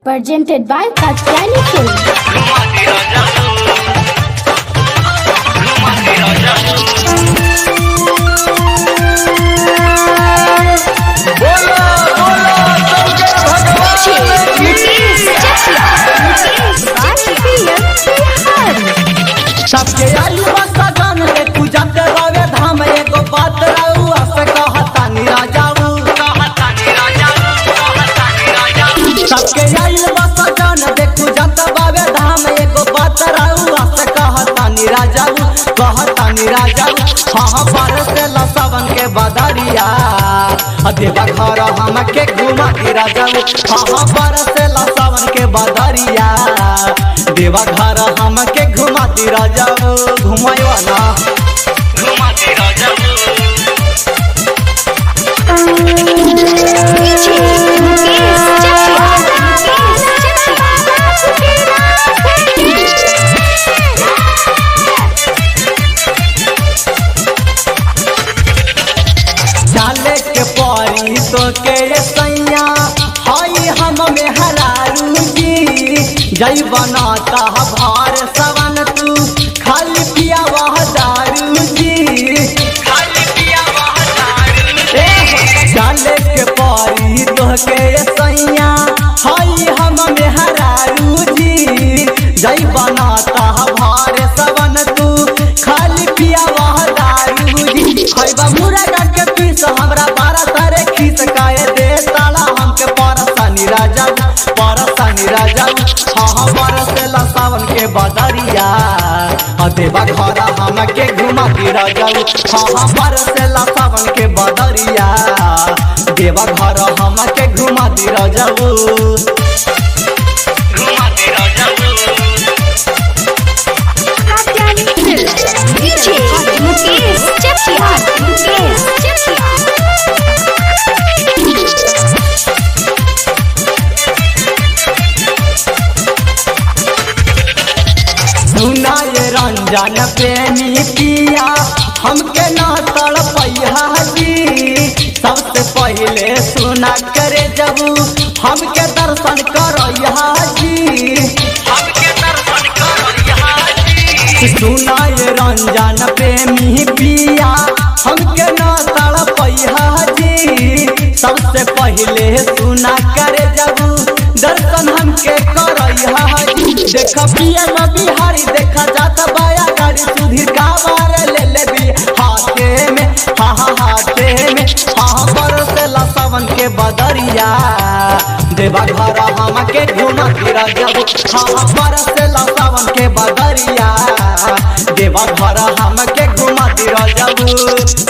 Presented by Katyani Film. सबके आयु सजन रे पूजत रवे धाम एगो बात रउआ से कहतानी राजाऊ सबके आयु सजन रे पूजत बावे धाम एगो बात रउआ से कहतानी राजाऊ हाँ बरसे लसवन के बदरिया देवा घर हमके घुमा के राजाऊ हाँ बरसे लसवन के बदरिया देवा घर हमके घुमाती राजाऊ घुमायो ना घुमाती राजाऊ जाले के परी तो के सैया हई हम में हरारू जी जई बनाता भार सवन तू खाली पिया वह दारू जी खाली पिया वह दारू जाले के परी तो के सैया हई हम में हरारू जी जई बनाता भार सवन तू खाली पिया वह दारू जी खइबा मुर्गा के पीस हमरा बारा तारे खीस काए दे ताला हमके परसानी राजा हाँ बरसेला सावन के बदरिया देवा घर हमके घुमा के राजाऊ हाँ बरसेला सावन के बदरिया देवा घर हमके घुमा के राजाऊ घुमा के राजाऊ सुनाए रंजन प्रेमी पिया हमके ना तड़पैया जी सबसे पहले सुना करे जबू हमके दर्शन करैया जी हमके दर्शन करैया जी सुनाए रंजन प्रेमी पिया हमके ना तड़पैया जी सबसे पहले सुना करे जबू दर्शन हमके करैया जी देख पिया में बिहारी देखा जाता बाया गाड़ी सुधीर का मार ले ले भी हाथे में हाँ बरसेला सावन के बदरिया देवा घर हमके घुमा के राजाऊ हाँ बरसेला सावन के बदरिया देवा घर हमके घुमा के राजाऊ।